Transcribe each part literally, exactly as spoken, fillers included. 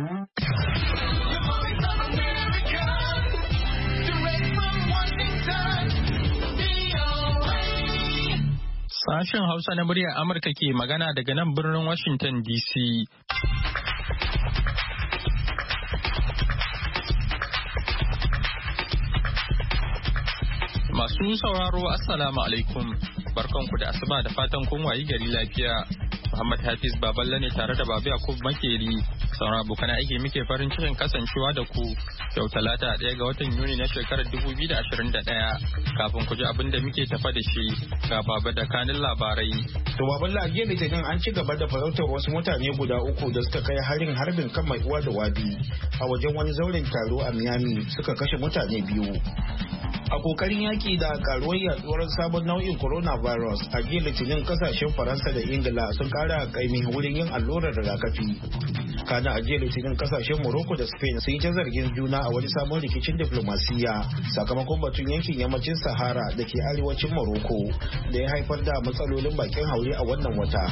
Sashen Hausa na muryar Amurka ke magana daga nan birnin Washington D C. Masu sauraro Assalamu alaikum. Barkanku da asuba da fatan kun wayi gari lafiya. Muhammad Hafiz Baballe ne tare da Babu Yakub Makeri. Sauran abokan aiki muke farin cikin kasancewa da ku yau talata ɗaya ga watan Yuni na shekarar dubu biyu da ashirin da ɗaya. Kafin ku ji abin da muke tafa da shi ga Baba da kanin labarai. To Baballe a jiya Litinin an ci gaba da farautar wasu mutane guda uku da suka kai harin harbin kan mai uwa da wabi a wajen wani zauren taro a Miami suka kashe mutane biyu. A kokarin yaki da karuwar yaduwar sabon nau'in coronavirus a jiya Litinin kasashen Faransa da Ingila sun kara kaimi wurin yin allurar rigakafi. Kana a jiya Litinin kasashen Morocco da Spain sun yi ta zargin juna a wani sabon rikicin diflomasiyya sakamakon batun yankin yammacin Sahara da ke arewacin Morocco da ya haifar da matsalolin bakin haure a wannan wata.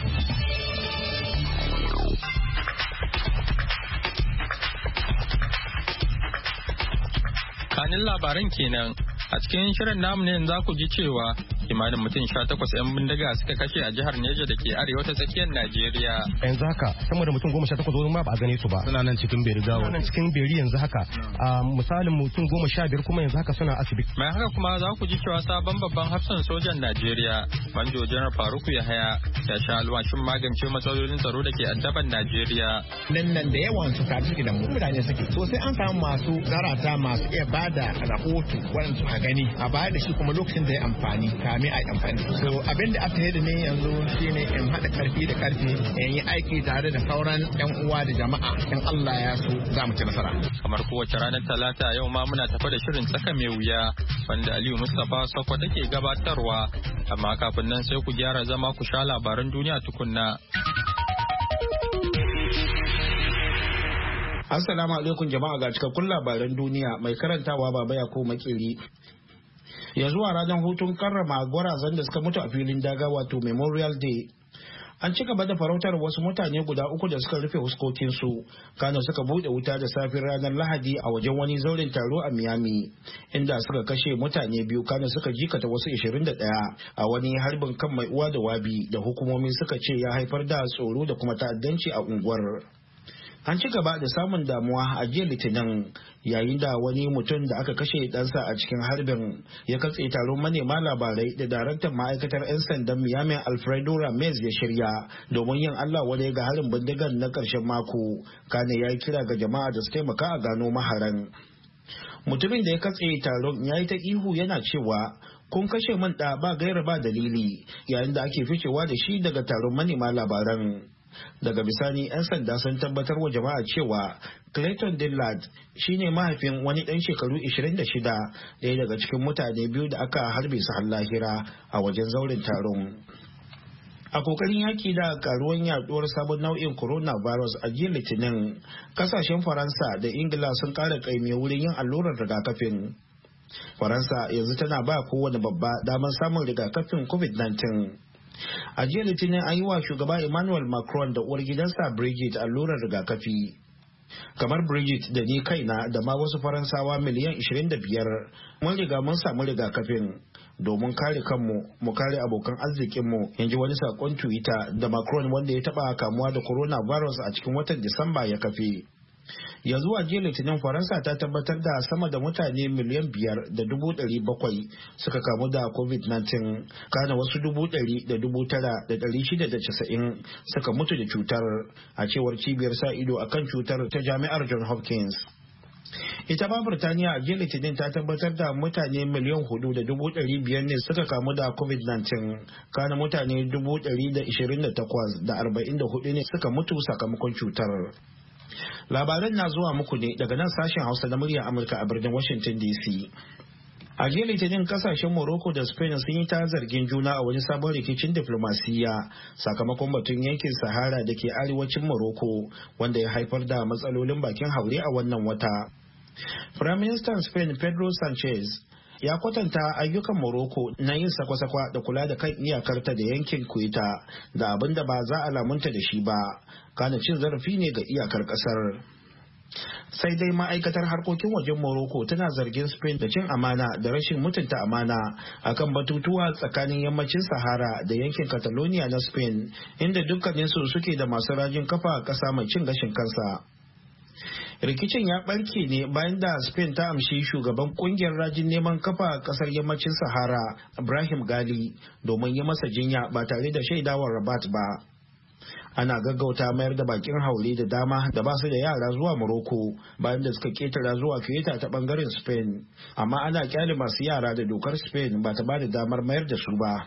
Kanin labaran kenan. A cikin shirin namu ne za ku ji cewa kimanin mutum sha takwas 'yan bindiga suka kashe a jihar Neja da ke arewa ta tsakiyar Najeriya. Yanzu haka sama da mutum goma sha takwas wani ma ba a gane su ba. Suna nan cikin Beri gawo. Suna nan cikin Beri yanzu haka. A misalin mutum goma sha biyar kuma yanzu haka suna asibiti. Mai haka kuma za ku ji cewa sabon babban hafsan sojan Najeriya, Manjo Janar Faruku Yahaya, ya sha alwashin magance matsalolin tsaro da ke addaban Najeriya. Nan nan da yawan su tafi suke da mutane suke. So sai an samu masu zarata masu iya bada rahoto waɗanda su gani a bayar da shi kuma lokacin da ya amfani kame a yi amfani. So abin da aka yi da ne yanzu shine in haɗa karfi da karfi in yi aiki tare da sauran yan uwa da jama'a in Allah ya so za mu ci nasara. Kamar kowace ranar Talata yau ma muna tafa da shirin tsaka mai wuya wanda Aliyu Mustapha Sokwa take gabatarwa, amma kafin nan sai ku gyara zama ku sha labaran duniya tukunna. Assalamu alaikum jama'a, ga cikakkun labaran duniya mai karantawa Baba Yakub Makeri. Ya zuwa ranar hutun karrama gwarazan da suka mutu a filin daga wato Memorial Day. An ci gaba da farautar wasu mutane guda uku da suka rufe huskokinsu, kana suka bude wuta da safin ranar Lahadi a wajen wani zauren taro a Miami, inda suka kashe mutane biyu kana suka jikata wasu ashirin da ɗaya a wani harbin kan mai uwa da wabi da hukumomi suka ce ya haifar da tsoro da kuma ta'addanci a unguwar. An ci gaba da samun damuwa a jiya Litinin yayin da wani mutum da aka kashe ɗansa a cikin harbin ya katse taron manema labarai da daraktan ma'aikatar 'yan sandan Miami Alfredo Ramirez ya shirya domin yin Allah wadai ga harin bindigar na ƙarshen mako. Kane ya yi kira ga jama'a da su taimaka a gano maharan. Mutumin da ya katse taron ya yi ta ihu yana cewa kun kashe min ɗa ba gaira ba dalili yayin da ake ficewa da shi daga taron manema labaran. Daga bisani 'yan sanda sun tabbatar wa jama'a cewa Clayton Dillard shine mahaifin wani ɗan shekaru ashirin da shida, ɗaya daga cikin mutane biyu da aka harbe su har lahira a wajen zauren taron. A kokarin yaki da karuwan yaduwar sabon nau'in coronavirus a jiya Litinin, kasashen Faransa da Ingila sun kara kaimi wurin yin allurar rigakafin. Faransa yanzu tana ba kowane babba damar samun rigakafin covid nineteen. A jiya Litinin an yi wa shugaba Emmanuel Macron da uwar gidansa Brigitte allurar rigakafi. Kamar Brigitte da ni kaina da ma wasu Faransawa miliyan ashirin da biyar mun riga mun samu rigakafin domin kare kanmu mu kare abokan arzikinmu, in ji wani sakon Twitter da Macron wanda ya taba kamuwa da coronavirus a cikin watan Disamba ya kafe. Yanzu a jiya Litinin Faransa ta tabbatar da sama da mutane miliyan biyar da dubu ɗari bakwai suka kamu da covid nineteen, kana wasu dubu ɗari da dubu tara da ɗari shida da casa'in suka mutu da cutar, a cewar cibiyar sa ido akan cutar ta jami'ar John Hopkins. Ita ma Birtaniya a jiya Litinin ta tabbatar da mutane miliyan hudu da dubu ɗari biyar ne suka kamu da covid nineteen, kana mutane dubu ɗari da ishirin da takwas da arba'in da hudu ne suka mutu sakamakon cutar. Labaran na zuwa muku ne daga nan sashen Hausa na muryar Amurka a birnin Washington D C. A jiya Litinin kasashen Morocco da Spain sun yi ta zargin juna a wani sabon rikicin diflomasiyya sakamakon batun yankin Sahara da ke arewacin Morocco wanda ya haifar da matsalolin bakin haure a wannan wata. Firaministan Spain Pedro Sanchez ya kwatanta ayyukan Morocco na yin sakwa-sakwa da kula da kan iyakarta da yankin Ceuta da abin da ba za a lamunta da shi ba, kana cin zarafi ne ga iyakar kasar. sai dai ma'aikatar harkokin wajen Morocco tana zargin Spain da cin amana da rashin mutunta amana akan batutuwa tsakanin yammacin Sahara da yankin Catalonia na Spain, inda dukkaninsu suke da masu rajin kafa ƙasa mai cin gashin kansa. Rikicin ya barke ne bayan da Spain ta amshi shugaban kungiyar rajin neman kafa kasar yammacin Sahara, Ibrahim Gali, domin yi masa jinya ba tare da shaidawar Rabat ba. Ana gaggauta mayar da bakin haure da dama da ba su da yara zuwa Morocco bayan da suka ketara zuwa Ceuta ta bangaren Spain, amma ana kyale masu yara da dokar Spain ba ta ba da damar mayar da su ba.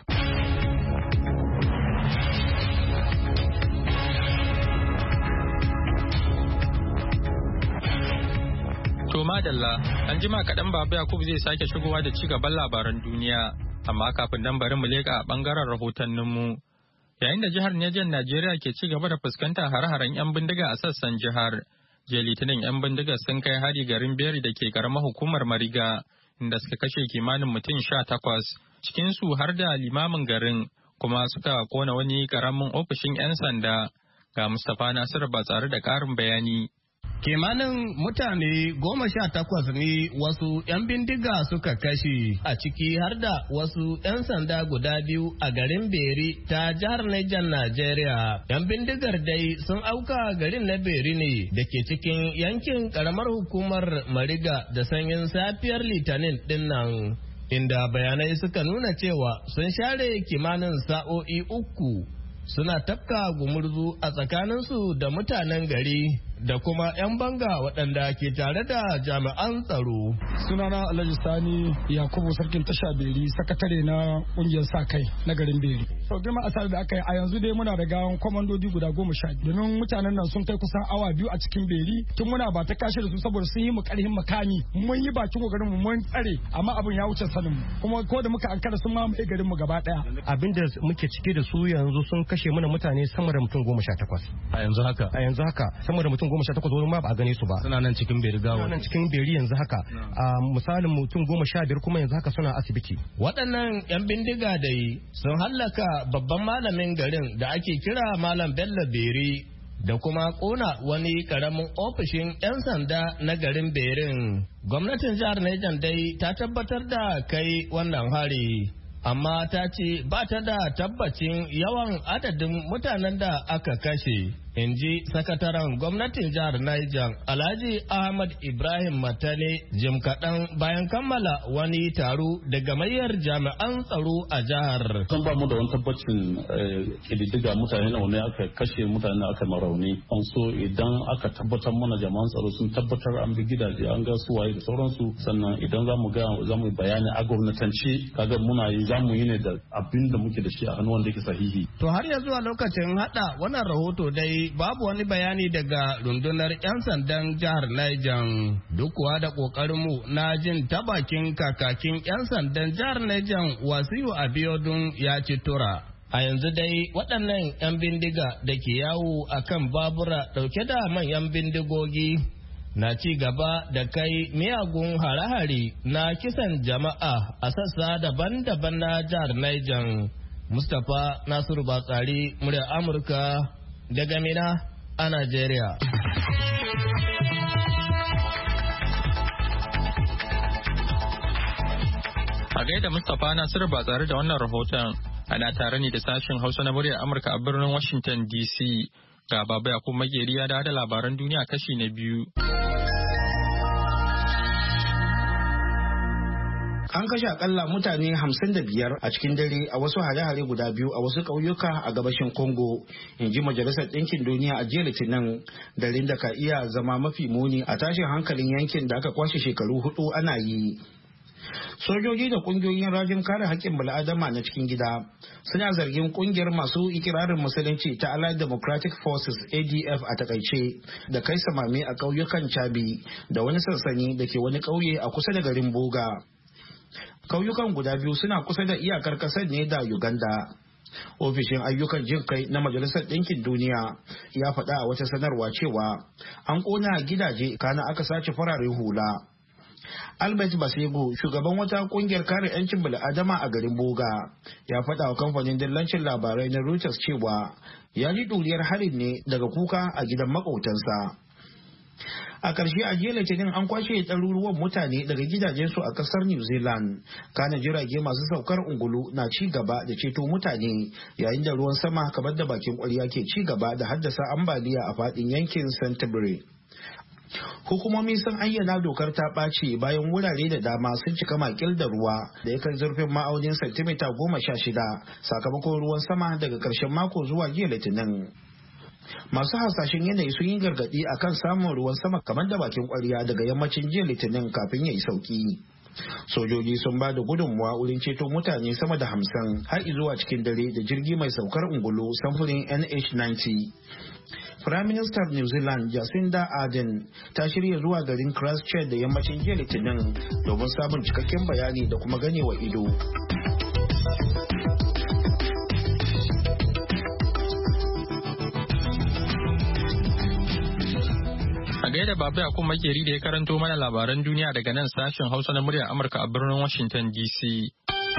To madalla, an jima kaɗan Baba Yakubu zai sake shigowa da ci gaban labaran duniya, amma kafin nan bari mu leƙa a ɓangaren rahotanninmu. Yayin da jihar Nijar Najeriya ke ci gaba da fuskantar hare-haren 'yan bindiga a sassan jihar, jiya Litinin 'yan bindiga sun kai hari garin Beri da ke karamar hukumar Mariga, inda suka kashe kimanin mutum sha takwas, cikinsu har da limamin garin, kuma suka kona wani karamin ofishin 'yan sanda. Ga Mustapha Nasiru ba tsare da ƙarin bayani. Kimanin mutane goma sha takwas ne wasu 'yan bindiga suka kashe a ciki har da wasu 'yan sanda guda biyu a garin Beri ta jihar Niger Najeriya. 'Yan bindigar dai sun auka garin na Beri ne da ke cikin yankin karamar hukumar Mariga da sanyin safiyar Litinin dinnan, inda bayanai suka nuna cewa sun share kimanin sa'o'i uku suna tafka gumurzu a tsakaninsu da mutanen gari da kuma 'yan banga waɗanda ke tare da jami'an tsaro. Sunana Alhaji Sani Yakubu Sarkin Tasha Beri, sakatare na ƙungiyar sa kai na garin Beri. Sau girma asar da aka yi a yanzu dai muna da gawan kwamandoji guda goma sha biyu. Domin mutanen nan sun kai kusan awa biyu a cikin Beri tun muna ba ta kashe da su saboda sun yi mu ƙarfin makami. Mun yi bakin kokarin mu mun tsare amma abin ya wuce sanin mu. Kuma ko da muka ankara sun mamaye garin mu gaba ɗaya. Abin da muke cike da su yanzu sun kashe mana mutane sama da mutum goma sha takwas. A yanzu haka? A yanzu haka sama da mutum goma sha takwas wani ma ba a gane su ba. Suna nan cikin Beri gawa. Suna nan cikin Beri yanzu haka. A misalin mutum goma sha biyar kuma yanzu haka suna asibiti. Waɗannan 'yan bindiga dai sun hallaka babban malamin garin da ake kira Malam Bello Beri da kuma ƙona wani ƙaramin ofishin 'yan sanda na garin Berin. Gwamnatin jihar Niger dai ta tabbatar da kai wannan hari, amma ta ce ba ta da tabbacin yawan adadin mutanen da aka kashe. In ji sakataren gwamnatin jihar Niger Alhaji Ahmad Ibrahim Matane jim kaɗan bayan kammala wani taro da gamayyar jami'an tsaro a jihar. Sun ba mu da wani tabbacin ƙididdiga mutane nawa ne aka kashe, mutane aka marauni. An so idan aka tabbatar mana jami'an tsaro sun tabbatar an bi gidaje an ga su waye da sauransu, sannan idan za mu ga za mu bayani a gwamnatance kaga muna yi za mu yi ne da abin da muke da shi a hannu wanda yake sahihi. To har ya zuwa lokacin hada wannan rahoto dai babu wani bayani daga rundunar 'yan sandan jihar Niger, duk kuwa da ƙoƙarinmu na jin ta bakin kakakin 'yan sandan jihar Niger Wasiu Abiodun ya ci tura. A yanzu dai waɗannan 'yan bindiga da ke yawo a kan babura ɗauke da manyan bindigogi na ci gaba da kai miyagun hare-hare na kisan jama'a a sassa daban-daban na jihar Niger. Mustapha Nasiru Batsari, murya Amurka daga Mina a Najeriya. A gaida Mustapha Nasiru ba tsare da wannan rahoton, ana tare ne da sashen Hausa na muryar Amurka a birnin Washington D C. Ga Baba Yakubu Makeri ya da labaran duniya kashi na biyu. An kashe akalla mutane hamsin da biyar a cikin dare a wasu hare-hare guda biyu a wasu ƙauyuka a gabashin Congo, in ji Majalisar Ɗinkin Duniya a jiya Litinin, darin da ka iya zama mafi muni a tashin hankalin yankin da aka kwashe shekaru hudu ana yi. Sojoji da kungiyoyin rajin kare haƙƙin bil'adama na cikin gida suna zargin kungiyar masu ikirarin musulunci ta Allied Democratic Forces A D F a takaice da kai samame a ƙauyukan Chabi da wani sansani da ke wani ƙauye a kusa da garin Boga. Kauyukan guda biyu suna kusa da iyakar kasar ne da Uganda. Ofishin ayyukan jin kai na Majalisar Ɗinkin Duniya ya faɗa a wata sanarwa cewa an ƙona gidaje kana aka sace fararen hula. Albert Basego, shugaban wata ƙungiyar kare 'yancin bil'adama a garin Boga, ya faɗa wa kamfanin dillancin labarai na Reuters cewa ya ji ɗuriyar harin ne daga kuka a gidan maƙotansa. A ƙarshe a jiya Litinin an kwashe ɗaruruwan mutane daga gidajensu a ƙasar New Zealand. Kana jirage masu saukar ungulu na ci gaba da ceto mutane yayin da ruwan sama kamar da bakin ƙwarya ke ci gaba da haddasa ambaliya a faɗin yankin Canterbury. Hukumomi sun ayyana dokar ta ɓaci bayan wurare da dama sun cika makil da ruwa da ya kai zurfin ma'aunin santimita goma sha shida sakamakon ruwan sama daga ƙarshen mako zuwa jiya Litinin. Masu hasashen yanayi sun yi gargaɗi a kan samun ruwan sama kamar da bakin ƙwarya daga yammacin jiya Litinin kafin ya yi sauki. Sojoji sun ba da gudunmuwa wurin ceto mutane sama da hamsin har zuwa cikin dare da jirgi mai saukar ungulu samfurin N H ninety. Firaministan New Zealand Jacinda Ardern ta shirya zuwa garin Christchurch da yammacin jiya Litinin domin samun cikakken bayani da kuma ganewa ido. A gaida Baba Yakub Makeri da ya karanto mana labaran duniya daga nan sashen Hausa na muryar Amurka a birnin Washington D C.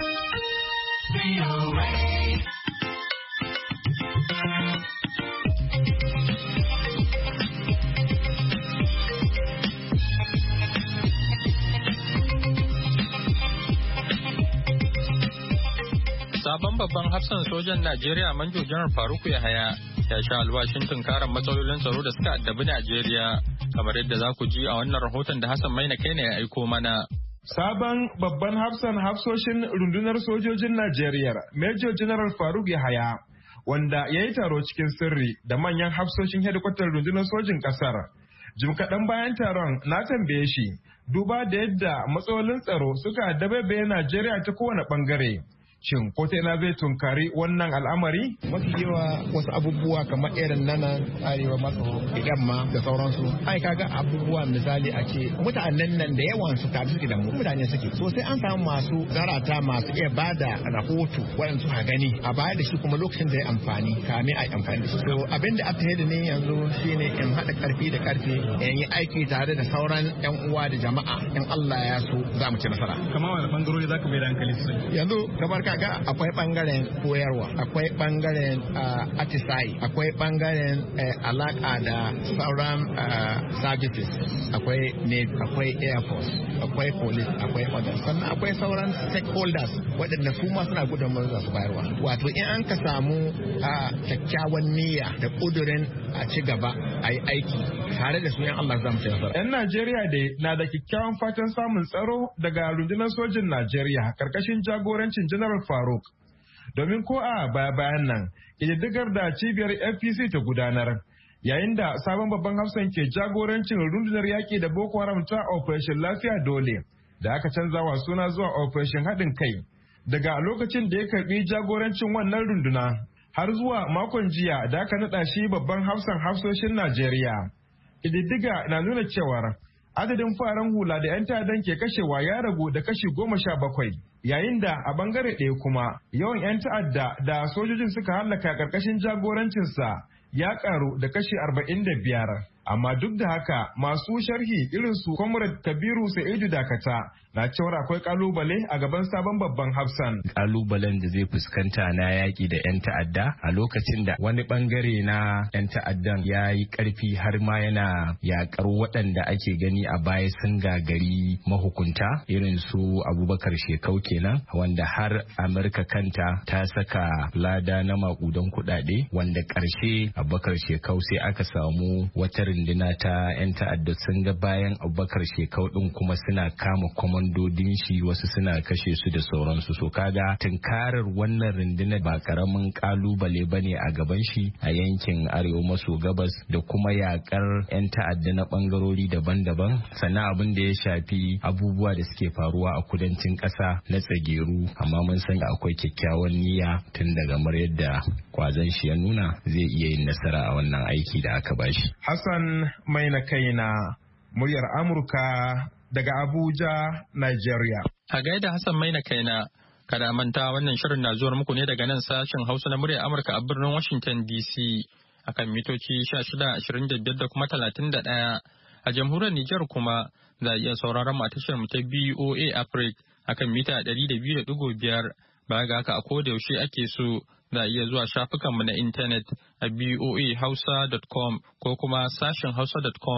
Sabon babban hafsan sojan Najeriya Manjo Janar Faruku Yahaya ya sha alwashin tunkarar matsalolin tsaro da suka addabi Najeriya kamar yadda za ku ji a wannan rahoton da Hassan Maina kai ne ya aiko mana. Sabon babban hafsan hafsoshin rundunar sojojin Najeriya Major General Faruk Yahaya wanda ya yi taro cikin sirri da manyan hafsoshin hedikwatar rundunar sojin kasar. Jim kaɗan bayan taron na tambaye shi duba da yadda matsalolin tsaro suka dabaibaye Najeriya ta kowane ɓangare. Shin ko ta ina zai tunkari wannan al'amari? Mafi yawa wasu abubuwa kamar irin nan arewa maso yamma da sauransu. Ai kaga abubuwa misali a ce mutanen nan da yawan su tare suke da mu mutane suke. So sai an samu masu zarata masu iya bada rahoto waɗanda suka gani a baya da shi kuma lokacin da ya amfani kame a yi amfani da shi. So abin da aka da ne yanzu shine in haɗa karfi da karfe in yi aiki tare da sauran yan uwa da jama'a in Allah ya so za mu ci nasara. Kamar wani bangarori za ka bai da hankali sosai. Yanzu kamar kaga akwai bangaren koyarwa, akwai bangaren atisayi, akwai bangaren alaka da sauran services, akwai navy, akwai air force, akwai police, akwai others, sannan akwai sauran stakeholders waɗanda su ma suna gudunmawar za su bayarwa. Wato in an ka samu kyakkyawan niyya da ƙudurin a ci gaba a yi aiki tare da su yan Allah za mu ci nasara. 'Yan Najeriya dai na da kyakkyawan fatan samun tsaro daga rundunar sojin Najeriya karkashin jagorancin General Faruk. Domin ko a baya-bayan nan, ƙididdigar da cibiyar F P C ta gudanar, yayin da sabon babban hafsan ke jagorancin rundunar yaƙi da Boko Haram ta Operation Lafiya Dole, da aka canza wa suna zuwa Operation Haɗin Kai. Daga lokacin da ya karɓi jagorancin wannan runduna, har zuwa makon jiya da aka naɗa shi babban hafsan hafsoshin Najeriya. Ƙididdiga na nuna cewar adadin faran hula da 'yan ta'addan ke kashewa ya ragu da kashi goma sha bakwai, yayin da a bangare ɗaya kuma yawan 'yan ta'adda da sojojin suka hallaka ƙarƙashin jagorancinsa ya ƙaru da kashi arba'in da biyar. Amma duk da haka masu sharhi irin su Comrade Kabiru Sa'idu Dakata na cewar akwai kalubale a gaban sabon babban hafsan. Kalubalen da zai fuskanta na yaƙi da 'yan ta'adda a lokacin da wani bangare na 'yan ta'addan ya yi ƙarfi har ma yana yaƙar waɗanda ake gani a baya sun gagari mahukunta irin su Abubakar Shekau kenan, wanda har Amurka kanta ta saka lada na maƙudan kuɗaɗe, wanda ƙarshe Abubakar Shekau sai aka samu wata runduna ta 'yan ta'adda sun ga bayan Abubakar Shekau ɗin kuma suna kama kwamandodin shi, wasu suna kashe su da sauransu. So kaga tunkarar wannan rundunar ba karamin kalubale bane a gaban shi a yankin arewa maso gabas da kuma yakar 'yan ta'adda na bangarori daban-daban, sannan abin da ya shafi abubuwa da suke faruwa a kudancin ƙasa na tsageru. Amma mun san akwai kyakkyawan niyya tun daga mar yadda kwazon shi ya nuna zai iya yin nasara a wannan aiki da aka bashi. Hassan Maina kaina, muryar Amurka daga Abuja, Nigeria. A gaida Hassan Maina kaina, kada manta wannan shirin na zuwar muku ne daga nan sashen Hausa na muryar Amurka a birnin Washington D C akan mitoci shida ashirin da biyar da kuma talatin da ɗaya. A jamhuriyar Nijar kuma za a iya sauraron mu a tashar mu ta B O A Africa akan mita ɗari da biyu da ɗigo biyar. Baya ga haka a koda yaushe ake so za a iya zuwa shafukanmu na intanet a boa hausa dot com ko kuma sashen hausa dot com.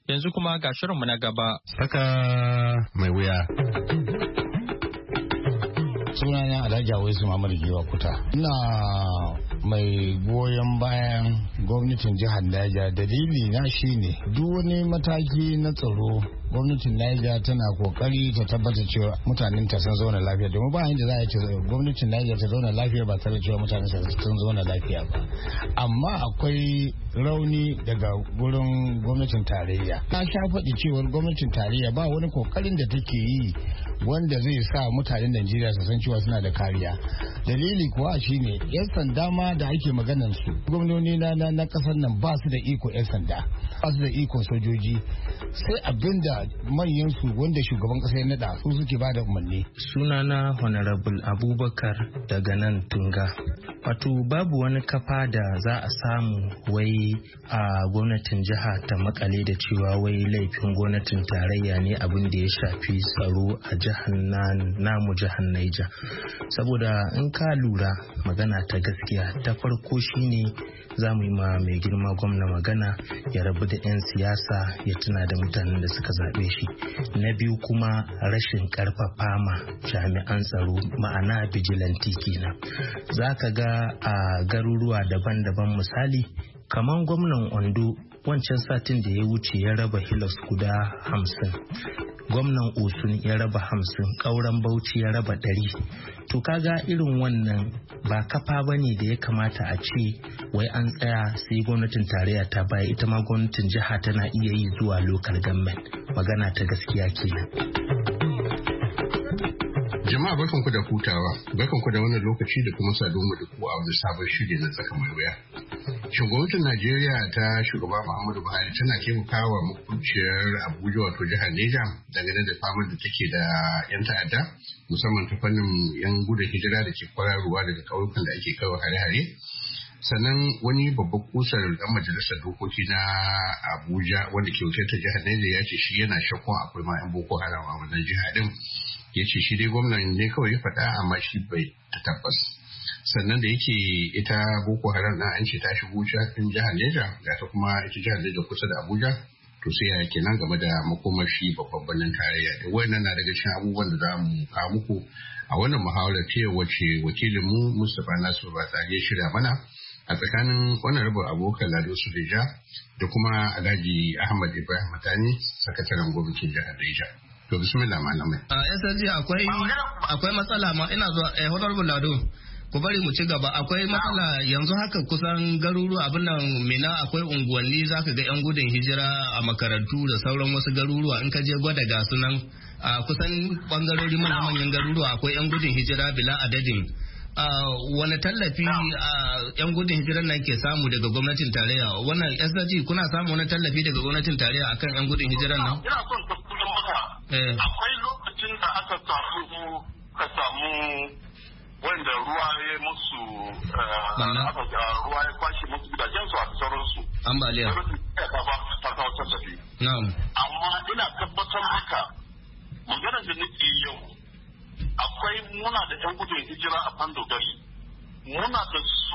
Yanzu kuma ga shirinmu na gaba. Saka mai wuya. Sunana Alhaji Awaisu Muhammadu Giwa Kuta. Ina mai goyon bayan gwamnatin jihar Niger. Dalili na shine duk wani mataki na tsaro gwamnatin Niger tana kokari ta tabbata cewa mutanen ta sun zauna lafiya, domin ba inda za a ce gwamnatin Niger ta zauna lafiya ba tare da cewa mutanen ta sun zauna lafiya ba. Amma akwai rauni daga gurin gwamnatin tarayya. Na sha faɗi cewar gwamnatin tarayya ba wani kokarin da take yi wanda zai sa mutanen Najeriya su san cewa suna da kariya. Dalili kuwa shine yan sanda ma da ake maganan su, gwamnoni na na kasar nan ba su da iko yan sanda, ba su da iko sojoji, sai abinda manyan su wanda shugaban kasa ya nada su suke ba da umarni. Sunana Honorable Abubakar daga nan Tunga. Wato babu wani kafa da za a samu wai a gwamnatin jiha ta makale da cewa wai laifin gwamnatin tarayya ne abin da ya shafi tsaro a jihar namu jihar Niger. Saboda in ka lura magana ta gaskiya ta farko shine za mu yi ma mai girma gwamna magana ya rabu da 'yan siyasa ya tuna da mutanen da suka zaɓe shi. Na biyu kuma rashin karfafa ma jami'an tsaro, ma'ana bijilanti kenan. Za ka ga a garuruwa daban-daban, misali kamar gwamnan Ondo wancan satin da ya wuce ya raba hilos guda hamsin, gwamnan Osun ya raba hamsin, ƙauren Bauchi ya raba ɗari. To kaga irin wannan ba kafa ba ne da ya kamata a ce wai an tsaya sai gwamnatin tarayya ta baya, ita ma gwamnatin jiha tana iya yi zuwa local government. Magana ta gaskiya kenan. Jama'a barkanku da hutawa, barkanku da wannan lokaci da kuma saduwa da ku a wani sabon shiri na tsaka mai wuya. Shugabancin Najeriya ta shugaba Muhammadu Buhari tana taimakawa makwabciyar Abuja wato jihar Neja dangane da famar da take da 'yan ta'adda, musamman ta fannin 'yan gudun hijira da ke kwararowa daga ƙauyukan da ake kawo hare-hare. Sannan wani babban kusar dan majalisar dokoki na Abuja wanda ke wakiltar jihar Neja ya ce shi yana shakkun akwai ma 'yan Boko Haram a wannan jiha din. Ya ce shi dai gwamnan ne kawai ya faɗa amma shi bai ta tabbas. Sannan da yake ita Boko Haram na an ce ta shigo cikin jihar Neja, ga ta kuma ita jihar Neja kusa da Abuja, to sai ya kenan game da makomashi babban birnin tarayya. Da wannan na daga cikin abubuwan da za mu kawo muku a wannan muhawarar ce wacce wakilin mu Mustapha Nasiru Batsage shirya mana a tsakanin wannan rabu abokan Lado Suleja da kuma Alhaji Ahmad Ibrahim Matani, sakataren gwamnatin jihar Neja. To bismillah malamai. A S S G akwai akwai matsala ma ina zuwa eh Honorable Lado. Ku bari mu ci gaba, akwai matsala yanzu haka kusan garuruwa abin nan Mina akwai unguwanni zaka ga yan gudun hijira a makarantu da sauran wasu garuruwa in ka je gwada ga sunan a kusan bangarori manyan garuruwa akwai yan gudun hijira bila adadin. Wani tallafi yan gudun hijirar nan ke samu daga gwamnatin tarayya? Wannan S S G kuna samu wani tallafi daga gwamnatin tarayya akan yan gudun hijirar nan? Ina son tabbatar maka akwai lokacin da aka samu ka samu wanda ruwa ya musu ruwa ya kwashe musu gidajensu a sauransu. Ambaliya. Ta ba ta kawo tallafi. Amma ina tabbatar maka maganar da nake yau akwai muna da yan gudun hijira a Fando Gari. Muna da su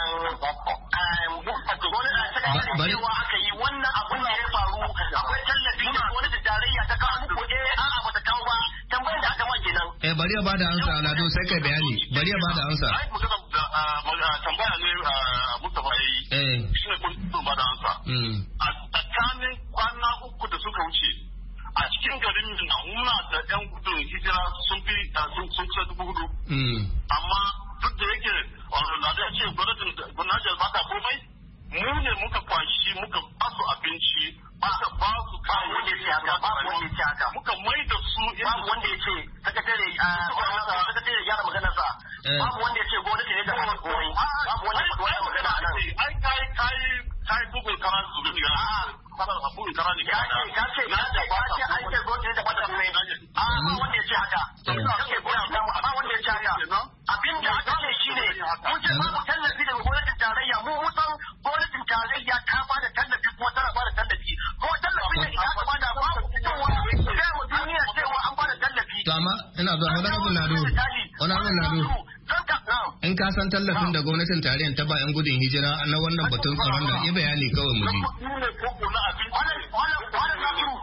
bari aka yi wannan abin da ya faru akwai tallafi da wani da tarayya ta kawo muku eh a'a ba ta kawo ba tambayar da aka ma kenan. Eh bari ya bada ansa Alado sai kai bayani bari ya bada ansa. Ai magana tambaya ne Mustafa yayi. Eh shine kun bada ansa. A tsakanin kwana uku da suka wuce a cikin garin Minna muna da yan gudun hijira sun fi sun sun kusa dubu hudu. Amma duk da yake na da ce gwamnatin gwamnatin ba ta komai mu ne muka kwashi muka ba su abinci muka ba su kayan wanda ya ce haka ba wanda ya ce haka muka mai da su babu wanda ya ce sakatare sakatare ya magana sa babu wanda ya ce gwamnati ne da haka komai babu wanda ya ce magana a nan ai kai kai kai bugun karan su ne bugun karan ne ka ce ka ce na da ba ce ai ce gwamnati da bata komai a wanda ya ce haka ba wanda ya ce haka abin da aka ce shine mun ce babu tallafi daga gwamnatin tarayya mu musan gwamnatin tarayya ta ba da tallafi kuma tana ba da tallafi kuma tallafi da ita aka ba da babu fitowa sai wa duniya cewa an ba da tallafi. To amma ina zuwa Honorable Lado Honorable Lado in ka san tallafin da gwamnatin tarayyar ta ba yan gudun hijira na wannan batun tsaron da ya bayani kawai mu ji.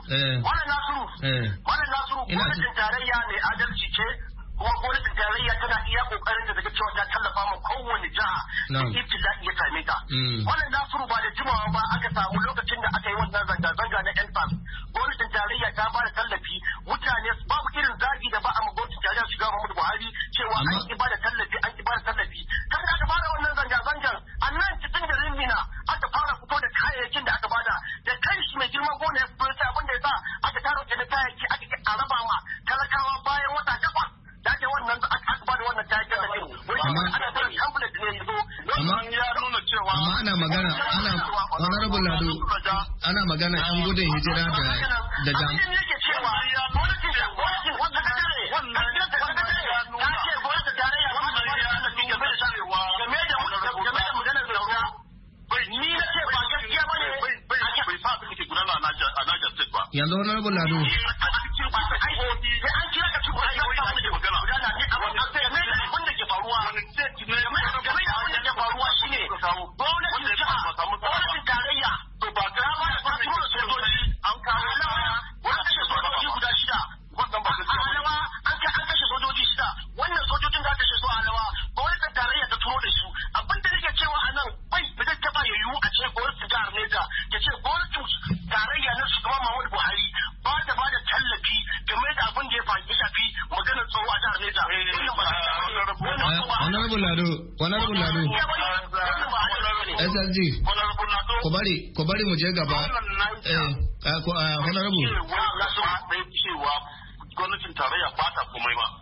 Wannan Nasiru, wannan Nasiru, gwamnatin tarayya mai adalci ce, kuma gwamnatin tarayya tana iya kokarin da daga cewa ta tallafa ma kowane jiha da ibtila'i ya same ta. Wannan Nasiru ba da jimawa ba aka samu lokacin da aka yi wannan zanga-zanga na N P A S. Gwamnatin tarayya ta ba da tallafi, mutane babu irin zagi da ba a gwamnatin tarayya shiga Muhammadu Buhari cewa an ki ba da tallafi, an ki ba da tallafi. Kan da aka fara wannan zanga-zangar a nan cikin garin Mina aka fara fito da kayayyakin da aka bada da kai shi mai girma gona ya fito sai abin da ya sa aka taro da kayayyaki aka a raba ma talakawa bayan wata takwas. Da ke wannan aka bada wannan kayayyakin da ke. Amma ana da pamphlet ne yanzu. Amma ya nuna cewa amma ana magana ana honorable Lado ana magana an gudun hijira da da jam. Yake cewa ya gwamnati da gwamnati wanda ta kare wannan ya nuna ta ce gwamnati tarayya wannan ya nuna game da sarewa game da game da maganar da ni na ce ba gaskiya bane bai bai sa abin da ke gudana a Niger a Niger State ba. Yanzu honorable Lado an kira ka cikin ayyuka da ke magana gudana ne abin da ke game da abin da ke faruwa game da abin da ke faruwa shine gwamnatin jiha gwamnatin tarayya to ba ga ba da farko da sojoji an kawo wanda kashe sojoji guda shida wannan ba gaskiya alawa an ka an kashe sojoji shida wannan sojojin da aka kashe su a alawa gwamnatin tarayya ta turo da su abin da nake cewa a nan bai ba zai taba yayu a ce gwamnatin jihar Neja ya ce gwamnatin tarayya na shugaban Muhammadu Buhari ba ta ba da tallafi game da abin da ya shafi maganar tsaro a jihar Neja. Honorable Lado, Honorable Lado, S S G, ku bari ku bari mu je gaba. Honorable. Cewa gwamnatin tarayya ba ta komai ba.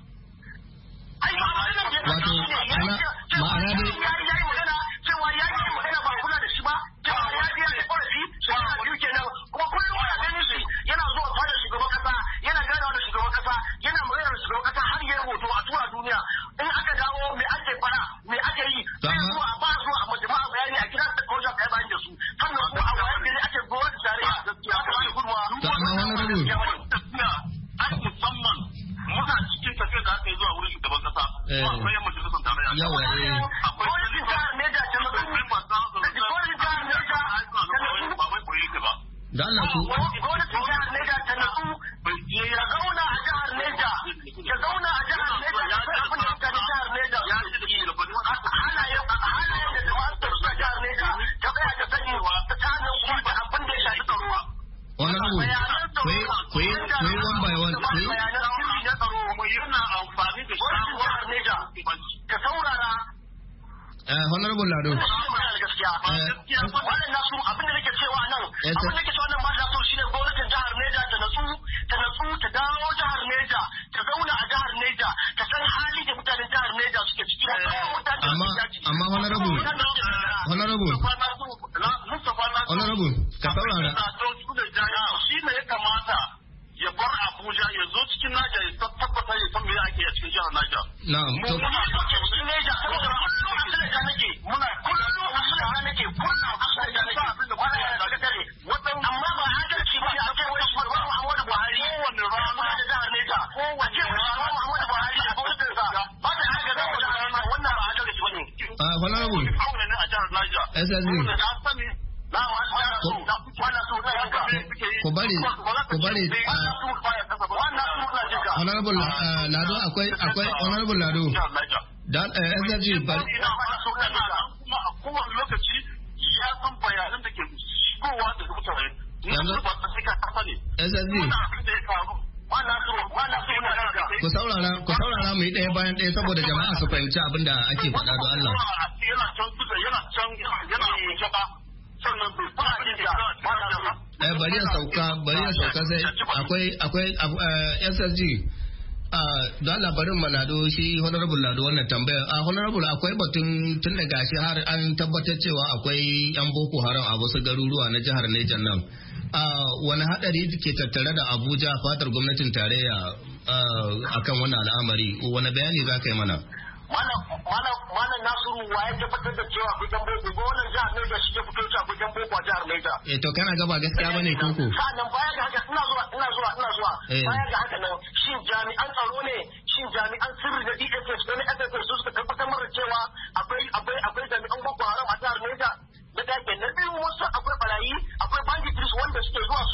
Wato ma'ana dai ya yi magana cewa ya yi magana ba kula da shi ba cewa ya biya da ƙorafi shekara biyu kenan kuma kullum ana ganin shi yana zuwa fadar shugaban kasa yana ganawa da shugaban kasa yana magana da shugaban kasa har ya hoto a tura duniya in aka dawo me ake fara me ake yi sai zuwa a ba zuwa a majama'a bayani a kira da kawai kai bayan da su sannan kuma a wayar gari ake gwamnati tarayya gaskiya aka ba gudunmawa ai musamman muna cikin tafiya da aka yi zuwa wurin shugaban kasa akwai yan majalisar tarayya yawa eh akwai da Allah ku gwamnatin jihar Neja ta natsu ya zauna a jihar Neja ya zauna a jihar Neja ya san abin da mutane jihar Neja ya halayen halayen da jama'a ta suna jihar Neja ta tsaya ta sani ta tanin kuma da abin da ya shafi tsaro. Honorable, ku yi one by one. Bayanan sirri na tsaro mu yana amfani da gwamnatin jihar Neja ta saurara. Honorable Lado. Wannan nasu abin da nake cewa nan abin da nake cewa nan ba da so shine gwamnatin jihar Neja ta natsu ta natsu ta dawo jihar Neja ta zauna a jihar Neja ta san hali da mutanen jihar Neja suke ciki amma amma honorable honorable honorable ka saurara shi ne ya kamata ya bar Abuja ya zo cikin Naija ya tabbata ya san me ake a cikin jihar Naija. Na'am. To kuma cikin Naija saboda kullum a Naija nake muna kullum a Naija nake kullum a Naija nake abin da bana ya sakatare wannan amma ba adalci ba a kai wani shugaban Muhammadu Buhari kowanne rana da jihar Naija kowace shugaban Muhammadu Buhari a gwamnatin sa ba da haka da wannan ba adalci bane. Ah honorable. A jihar Naija. S S G. Ku bari ku bari honorable Lado akwai akwai honorable Lado dan S S G kuma a kowane lokaci ya san bayanan da ke shigowa da mutane yanzu ba ta sika kasa ne S S G ku saurara ku saurara mu yi ɗaya bayan ɗaya saboda jama'a su fahimci abin da ake faɗa don Allah yana can yana can yana yana Eh bari ya sauka bari ya sauka sai akwai akwai S S G da labarin Malado shi honorable Lado wannan tambayar a honorable akwai batun tun da gashi har an tabbatar cewa akwai yan Boko Haram a wasu garuruwa na jihar Niger nan wani hadari ke tattare da Abuja fatar gwamnatin tarayya akan wannan al'amari wani bayani za ka yi mana Malam Nasiru wa ya tabbatar da cewa akwai dan boko ko wannan jihar Niger shi ya fito cewa akwai dan boko a jihar Niger. Eh to kana ga ba gaskiya bane koko. Sannan baya ga haka ina zuwa ina zuwa ina zuwa. Baya ga haka nan shin jami'an tsaro ne shin jami'an sirri da D S S da na S S S su suka tabbatar mana cewa akwai akwai akwai jami'an Boko Haram a jihar Niger. Na dake na biyu wasu akwai barayi akwai bandits wanda suke zuwa suna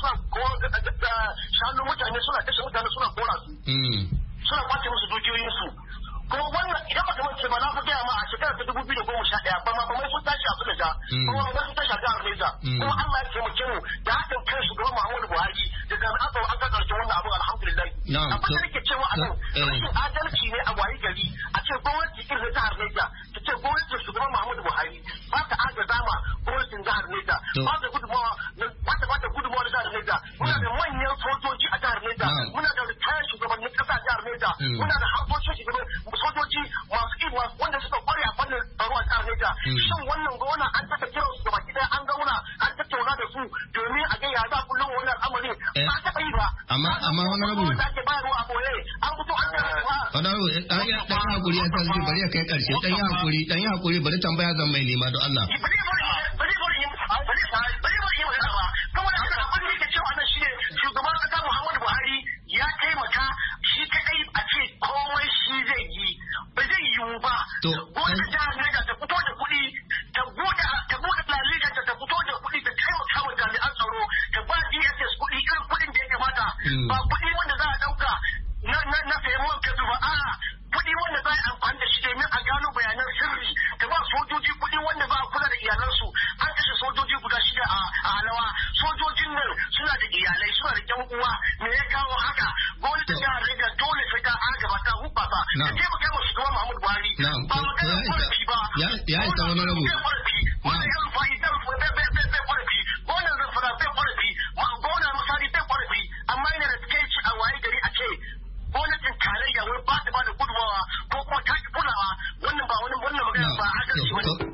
suna shanu mutane suna kashe mutane suna kora su suna kwace musu dukiyoyinsu kuma wannan idan ba kamar ce ba na fi gaya ma a shekarar ta dubu biyu da goma sha ɗaya ba ma kuma sun tashi a su da ja kuma ba sun tashi a jihar Neja kuma Allah ya taimake mu da haɗin kan shugaban Muhammadu Buhari da jami'an tsaro an ka ƙarshen wannan abu alhamdulillah abin da nake cewa a nan rashin adalci ne a wayi gari a ce gwamnati irin jihar Neja ta ce gwamnatin shugaban Muhammadu Buhari ba ta agaza ma gwamnatin jihar Neja ba ta gudunmawa ba ta ba ta gudunmawa da jihar Neja muna da manyan sojoji a jihar Neja muna da rikayen shugabannin ƙasa a jihar Neja muna da harkokin shugaban sojoji masu iwa wanda suka kware a fannin tsaro a jihar Neja shin wannan gona an taɓa kiran su gaba ɗaya an gauna an tattauna da su domin a ga ya za kullum wannan al'amarin ba taɓa yi ba amma amma wani rabu da ake bayarwa a boye an fito an tara ba wani rabu dan ya dan hakuri ya san ji bari ya kai karshe dan ya hakuri dan ya hakuri bari tambaya zan mai nema don Allah bari bari bari bari bari bari bari ba kuma da abin da yake cewa nan shine shugaban kasa Muhammadu Buhari ya taimaka shi kadai a ce komai shi zai yi ba zai yiwu ba wanda jihar Niger ta fito da kuɗi ta buɗe ta buɗe lalita ta fito da kuɗi ta taimaka wa jami'an tsaro ta ba D S S kuɗi irin kuɗin da ya kamata ba kuɗi wanda za a ɗauka na na sayan man kasu ba a kuɗi wanda za a amfani da shi domin a gano bayanan sirri ta ba sojoji kuɗi wanda za a kula da iyalansu an kashe sojoji guda shida a Halawa sojojin nan suna da iyalai suna da ƴan uwa me ya kawo haka gwamnatin jihar Niger dole sai ta agaba ta hubba ba ta taimaka ma shugaban Muhammadu Buhari ba magana ƙorafi ba ya isa wani rabu wannan yan fa'i ta bai ƙorafi wannan zafara bai ƙorafi gwamnan misali bai ƙorafi amma yana da takaici a waye gari a ce gwamnatin tarayya wai ba ta ba da gudunmawa ko kuma ta ki kulawa wannan ba wani wannan magana ba adalci ba ne.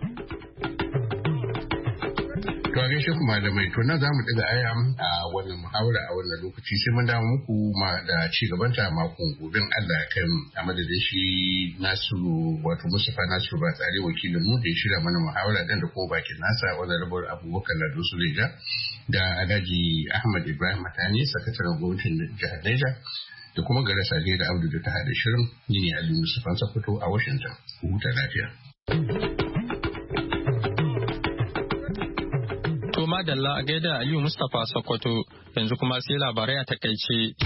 To a gaishe ku malamai to nan za mu ɗaga aya a wannan muhawara a wannan lokaci sai mun dawo muku ma da ci gaban ta makon gobe Allah ya kai mu a madadin shi Nasiru wato Mustapha Nasiru ba tsare wakilin mu da ya shirya mana muhawara dan da kuma bakin nasa wannan rabar Abubakar Lado Suleja da Alhaji Ahmad Ibrahim Matani sakataren gwamnatin jihar Niger da kuma Gara Sade da Abdu da ta hada shirin ni ne Ali Mustapha Sokoto a Washington ku huta lafiya. To madalla a gaida Aliyu Mustapha Sokoto yanzu kuma sai labarai a takaice.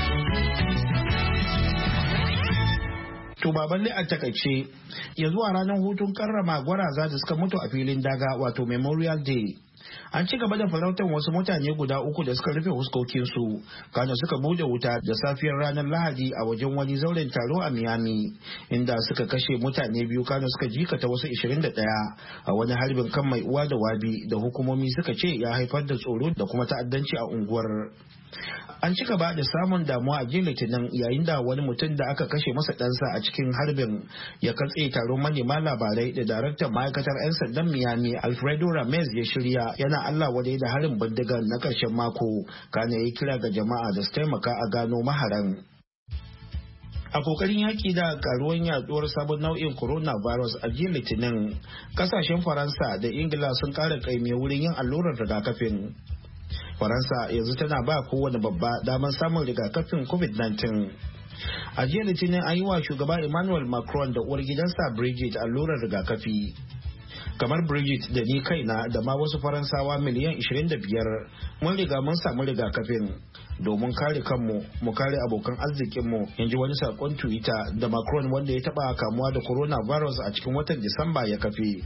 To baballe a takaice yanzu a ranar hutun karrama gwaraza da suka mutu a filin daga wato Memorial Day. An ci gaba da farautar wasu mutane guda uku da suka rufe huskokinsu kana suka bude wuta da safiyar ranar Lahadi a wajen wani zauren taro a Miami inda suka kashe mutane biyu kana suka jikata wasu ishirin da ɗaya a wani harbin kan mai uwa da wabi da hukumomi suka ce ya haifar da tsoro da kuma ta'addanci a unguwar. An ci gaba da samun damuwa a jiya Litinin yayin da wani mutum da aka kashe masa ɗansa a cikin harbin ya katse taron manema labarai da daraktan ma'aikatar 'yan sandan Miami Alfredo Ramirez ya shirya yana Allah wadai da harin bindigar na ƙarshen mako kana ya kira ga jama'a da su taimaka a gano maharan. A kokarin yaki da karuwan yaduwar sabon nau'in coronavirus a jiya Litinin, kasashen Faransa da Ingila sun ƙara kaime wurin yin allurar rigakafin. Faransa yanzu tana ba kowane babba damar samun rigakafin covid nineteen. A jiya Litinin an yi wa shugaba Emmanuel Macron da uwar gidansa Brigitte allurar rigakafi. Kamar Brigitte da ni kaina da ma wasu Faransawa miliyan ishirin da biyar mun riga mun samu rigakafin domin kare kanmu mu kare abokan arzikinmu, in ji wani sakon Twitter da Macron wanda ya taba kamuwa da coronavirus a cikin watan Disamba ya kafe.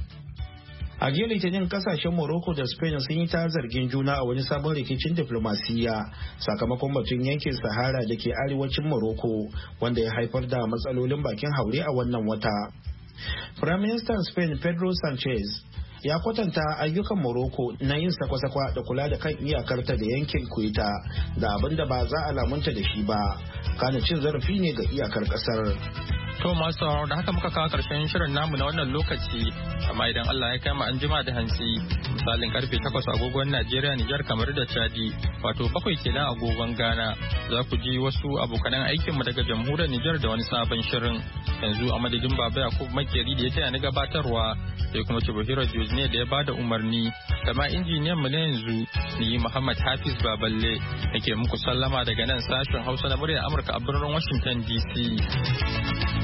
A jiya Litinin kasashen Morocco da Spain sun yi ta zargin juna a wani sabon rikicin diflomasiyya sakamakon batun yankin Sahara da ke arewacin Morocco wanda ya haifar da matsalolin bakin haure a wannan wata. Firaministan Spain Pedro Sanchez ya kwatanta ayyukan Morocco na yin sakwa-sakwa da kula da kan iyakarta da yankin Ceuta da abin da ba za a lamunta da shi ba, kana cin zarafi ne ga iyakar kasar. To masu sauraro da haka muka kawo karshen shirin namu na wannan lokaci, amma idan Allah ya kai mu an jima da hantsi misalin karfe takwas agogon Najeriya, Nijar, kamar da Chadi, wato bakwai kenan agogon Ghana, za ku ji wasu abokanan aikinmu daga jamhuriyar Nijar da wani sabon shirin. Yanzu a madadin Baba Yakub Makeri da ya taya ni gabatarwa sai kuma Chibahiro ne da ya bada umarni, kama injiniyan mu na yanzu ni Muhammad Hafiz Baballe nake muku sallama daga nan sashen Hausa na muryar Amurka a birnin Washington D C.